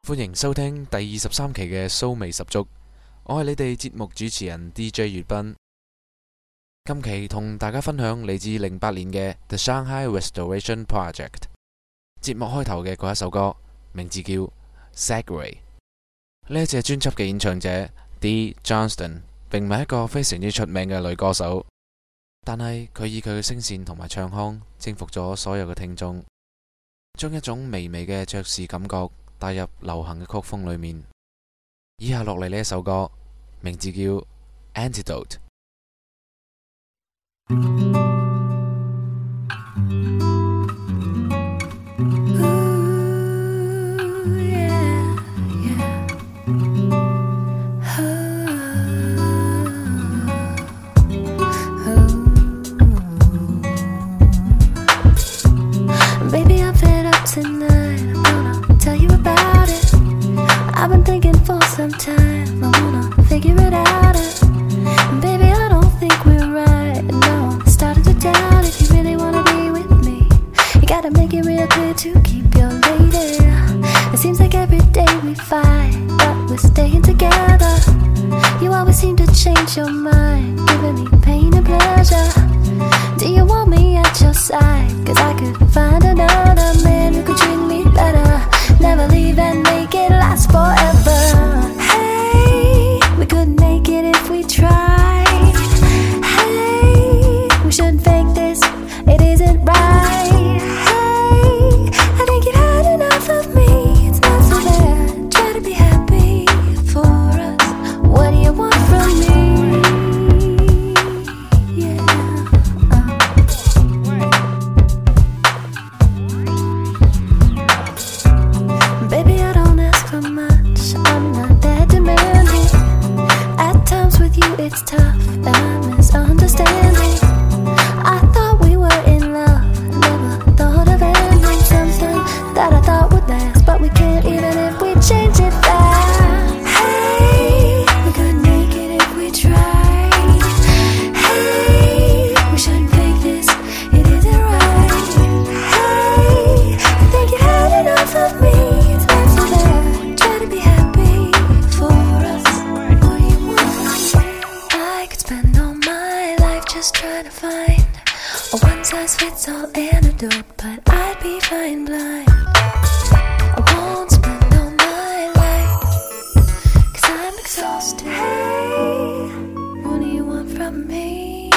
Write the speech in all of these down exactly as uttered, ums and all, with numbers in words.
歡迎收聽第二十三期嘅蘇味十足，我係你哋節目主持人 D J 月斌。今期同大家分享嚟自零八年嘅 The Shanghai Restoration Project。節目開頭嘅嗰一首歌，名字叫 Segway。呢一隻專輯嘅演唱者 Dee Johnston， 並唔係一個非常之出名嘅女歌手，但係佢以佢嘅聲線同埋唱腔征服咗所有嘅聽眾，將一種微微嘅爵士感覺帶入流行嘅曲風裏面。以下落嚟呢一首歌，名字叫 Antidote。 I've been thinking for some time, I wanna figure it out, and baby I don't think we're right, no, I'm starting to doubt if you really wanna be with me. You gotta make it real clear to keep your lady. It seems like every day we fight, but we're staying together. You always seem to change your mind, giving me pain and pleasure. Do you want me at your side? Cause I could find another man who could treat me better. Never leave and make it last forever. Hey, we could make it if we tried. Hey, we shouldn't fake this, it isn't right. Hey, I think you've had enough of me. It's not so bad, try to be happy for us. What do you want from me? Yeah, uh. Baby, I don't ask for much, I'm not that demanding. At times with you it's tough, and I'm misunderstanding. I thought we were in love, never thought of ending something that I thought would last, but we can't even if we change it back. Hey, we could make it if we tried. Hey, we shouldn't fake this, it isn't right. Hey, I think you had enough of me. It's not so bad, try to be happy for us. What do you want? I could spend all my life just trying to find a one-size-fits-all antidote, but I'd be flying blind. I won't spend all my life, cause I'm exhausted. Hey, what do you want from me?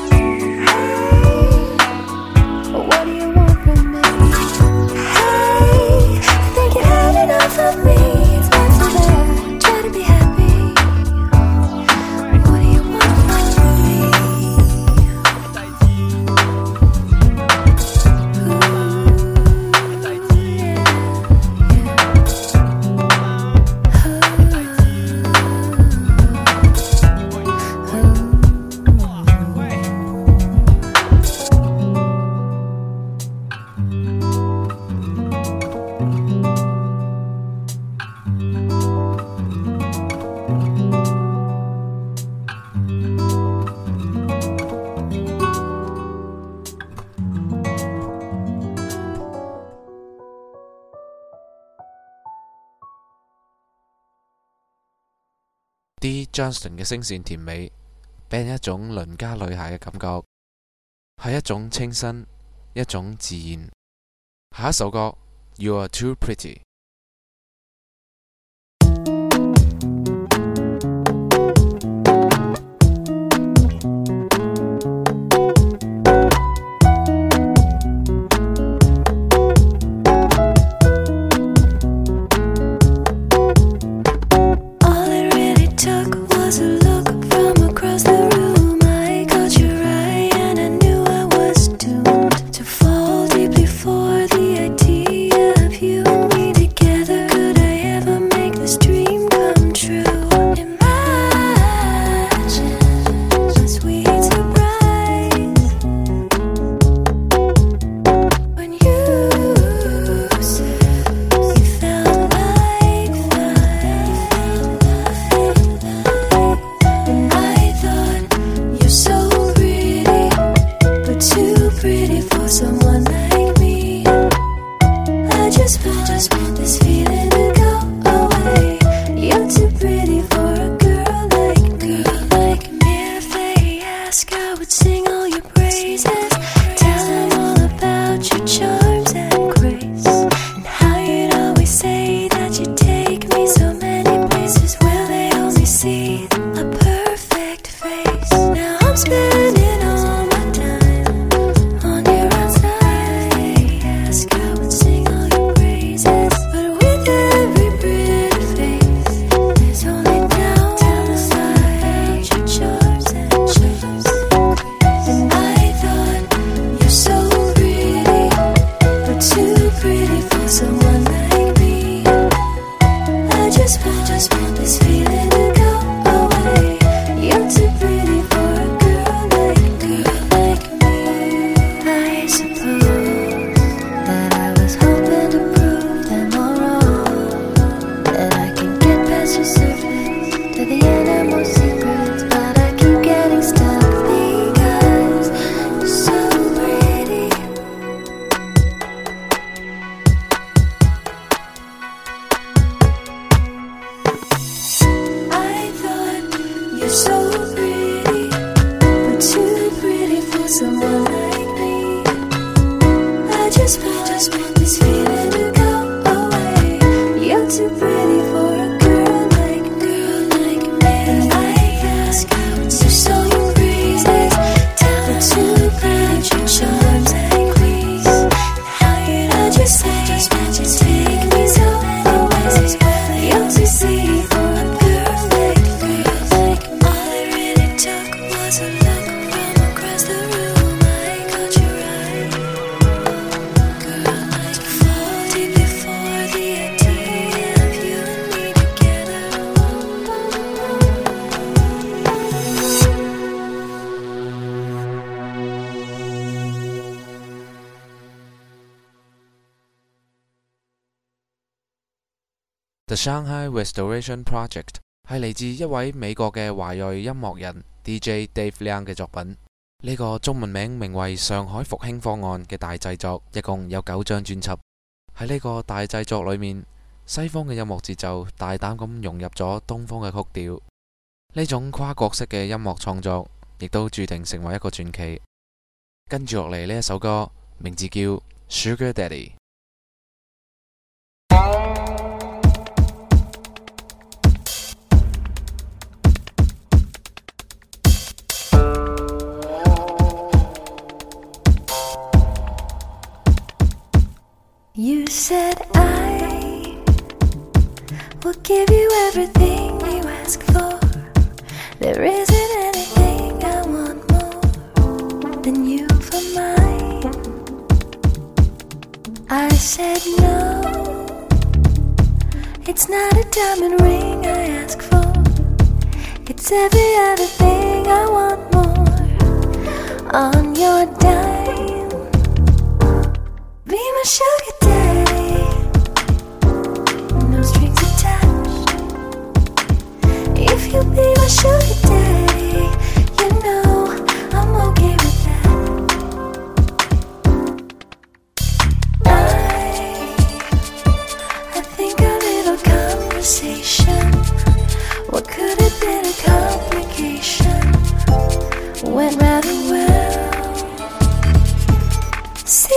Hey, what do you want from me? Hey, I think you had enough of me. It's not so bad, try to be happy. What do you want from me? Ooh, yeah, Dee Johnston 嘅聲線甜美，俾人一種鄰家女孩嘅感覺，係一種清新，一種自然。下一首歌 You're Too Pretty。 To fall deeply for the idea of you and me together. just want, just want this feeling to go away. You're too pretty for a girl like me, like me. I suppose that I was hoping to prove them all wrong, that I can get past your surface to the animal secrets, but I keep getting stuck because you're so pretty. I thought you're so pretty, but too pretty for someone like me. I just want, just want this feeling to go away. You're too pretty for a girl like, girl like me. And I ask, you're so crazy. Tell me too pretty, your charms and grace. How can I just say, just want you take me so many places where you're too silly for a girl like me. All it really took was a look from across the room. I caught your eye, girl, like to fall deep before the idea of you and me together. The Shanghai Restoration Project 係嚟自一位美國嘅華裔音樂人 D J Dave Liang 嘅作品。呢、個中文名名為《上海復興方案》嘅大製作，一共有九張專輯。喺呢個大製作裏面，西方嘅音樂節奏大膽咁融入咗東方嘅曲調。呢種跨國式嘅音樂創作，亦都注定成為一個傳奇。跟住落嚟呢一首歌，名字叫《Sugar Daddy》。 You said I will give you everything you ask for. There isn't anything I want more than you for mine. I said no, it's not a diamond ring I ask for. It's every other thing I want more. On your dime, be my sugar daddy, no strings attached. If you be my sugar daddy, you know I'm okay with that. I, I think a little conversation, what could have been a complication, went rather well. See,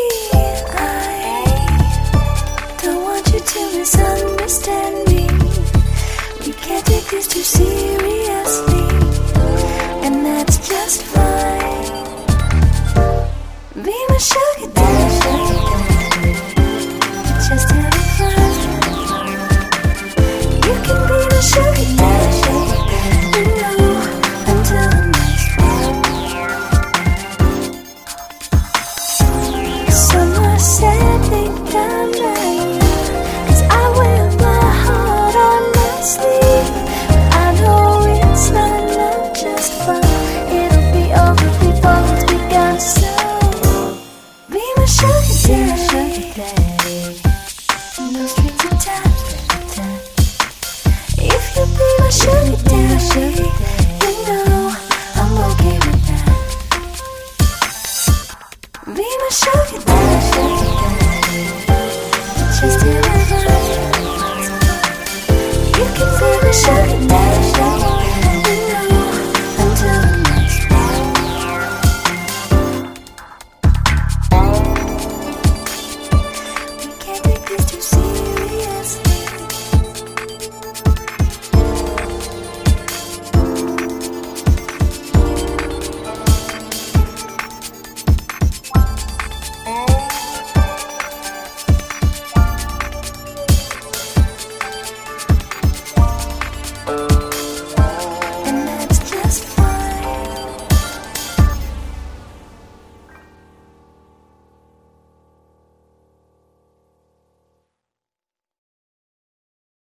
to misunderstand me, we can't take this too seriously, and that's just fine. Be my sugar daddy, just having fun. You can be my sugar daddy, you know, until the next one. Someone said think I'm lying, I wear my heart on my sleeve. I know it's not love, just fun. It'll be over before it's begun. So be my sugar daddy,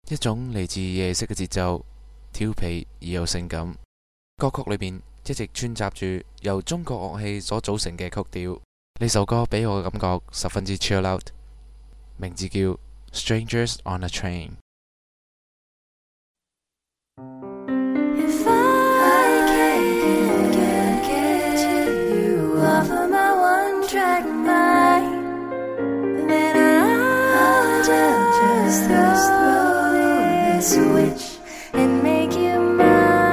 一種嚟自夜色嘅節奏，調皮而又性感。歌曲裏邊一直穿插住由中國樂器所組成嘅曲調。呢首歌俾我嘅感覺十分之 chill out， 名字叫 Strangers on a Train。 If I can't get, get you off of my one-track mind, then I'll just throw the switch and make you mine.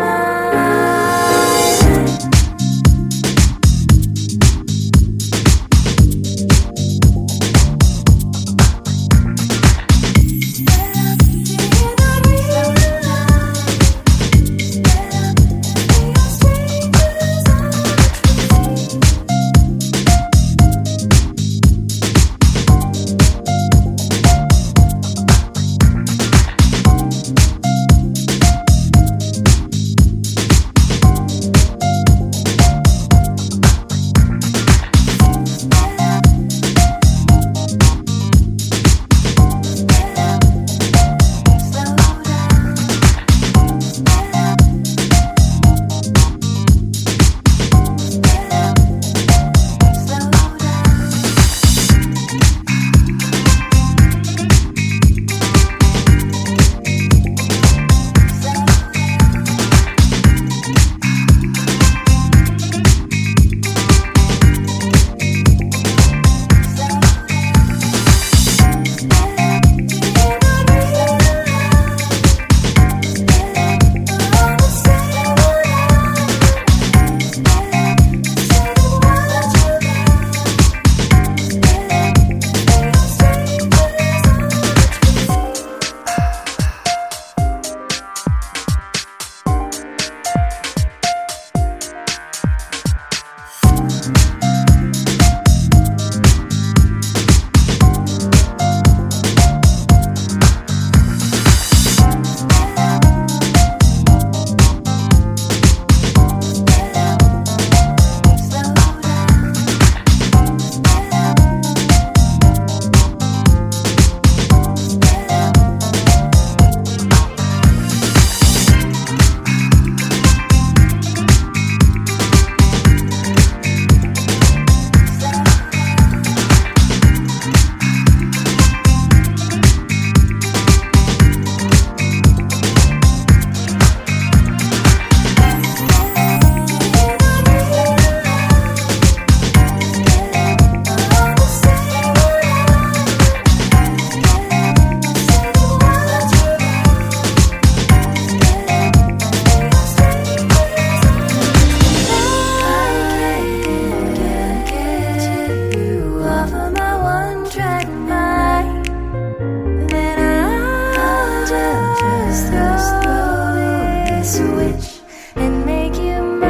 Switch and make you mine.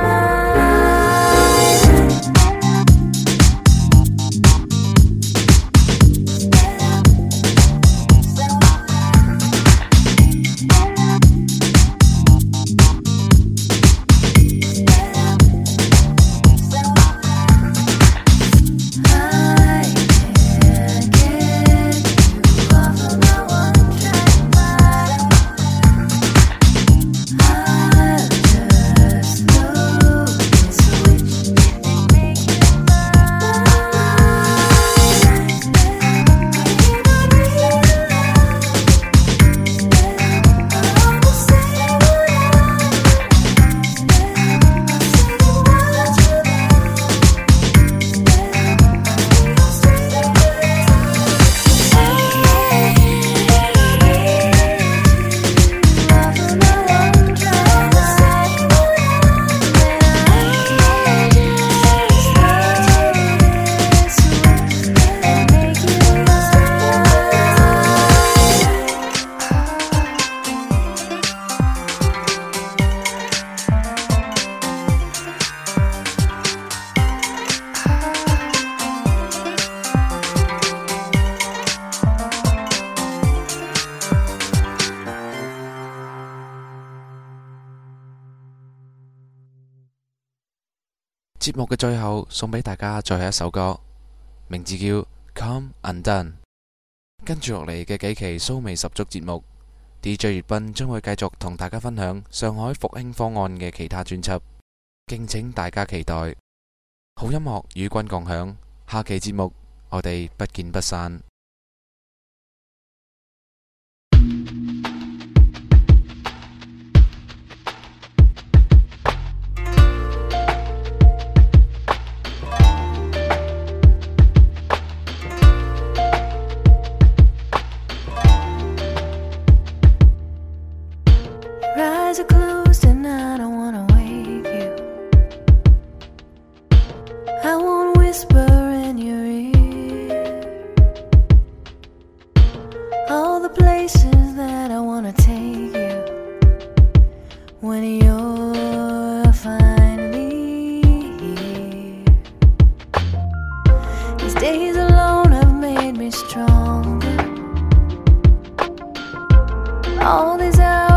節目嘅最後送俾大家最後一首歌，名字叫《Come Undone》。跟住落嚟嘅幾期蘇味十足節目， D J 粵斌將會繼續同大家分享上海復興方案嘅其他專輯，敬請大家期待。好音樂與君共享，下期節目我哋不見不散。 Eyes are closed and I don't wanna wake you. I won't whisper in your ear all the places that I wanna take you when you're finally here. These days alone have made me stronger. All these hours